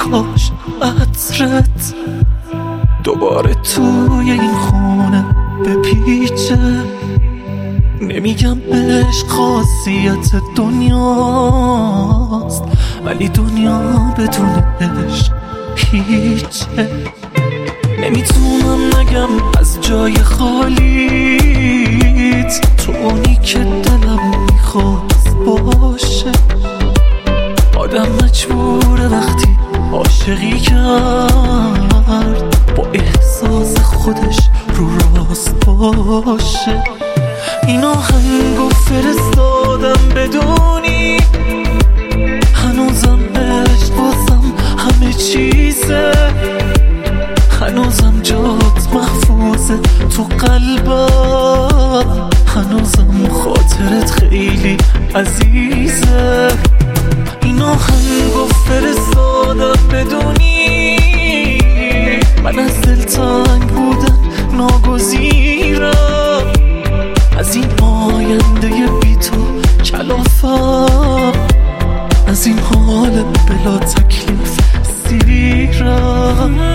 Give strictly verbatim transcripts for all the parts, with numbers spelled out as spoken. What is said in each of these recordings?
کاش عطرت دوباره توی این خونه بپیچه. نمیگم عشق خاصیت دنیاست، ولی دنیا بدون عشق هیچه. نمیتونم نگم از جای خالیت، تو اونی که دلم میخواست باشه. آدم مجبوره وقتی عاشقی کرد با احساس خودش رو راست باشه. این آهنگو فرستادم بدونی هنوزم عشق بازم همه چیزه، هنوزم جات محفوظه تو قلبم، هنوزم خاطرت خیلی عزیزه. این آهنگو فرستادم بدونی من از دل تنگ بودن ناگزیرم، از این آینده بی تو کلافم، از این حال بلا تکلیف سیرم.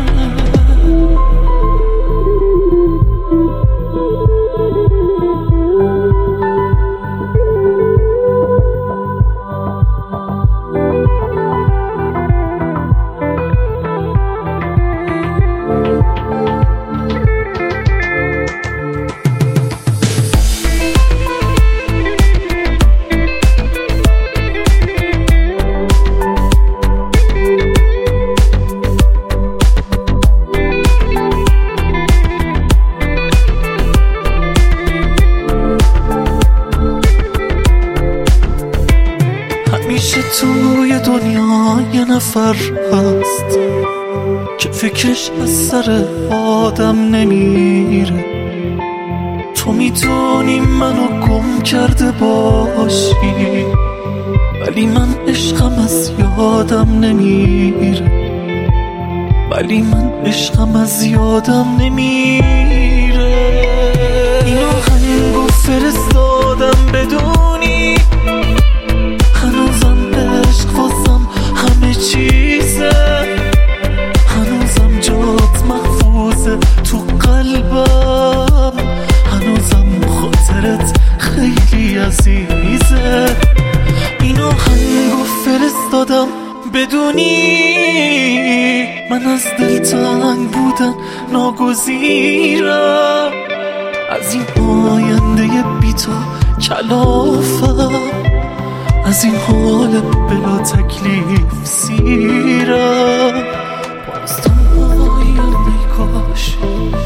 همیشه توی دنیا یه نفر هست که فکرش از سر آدم نمیره. تو میدونی منو گم کرده باشی، ولی من عشقم از یادم نمیره، ولی من عشقم از یادم نمیره. این آهنگو فرستادم بدونی هنوزم عشق واسم همه چیزه، هنوزم جات محفوظه تو قلبم، هنوزم خاطرت خیلی عزیزه. این آهنگو فرستادم بدونی من از دل تنگ بودن ناگزیرم، از این آینده بی تو کلافم، از این حال بلا تکلیف سیرم. باستم آینده کاش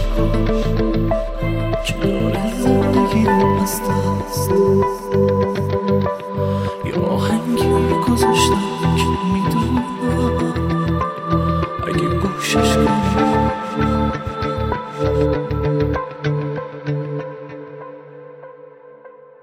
کنار زندگیم از دست یه آهنگی گذاشتم که میدونم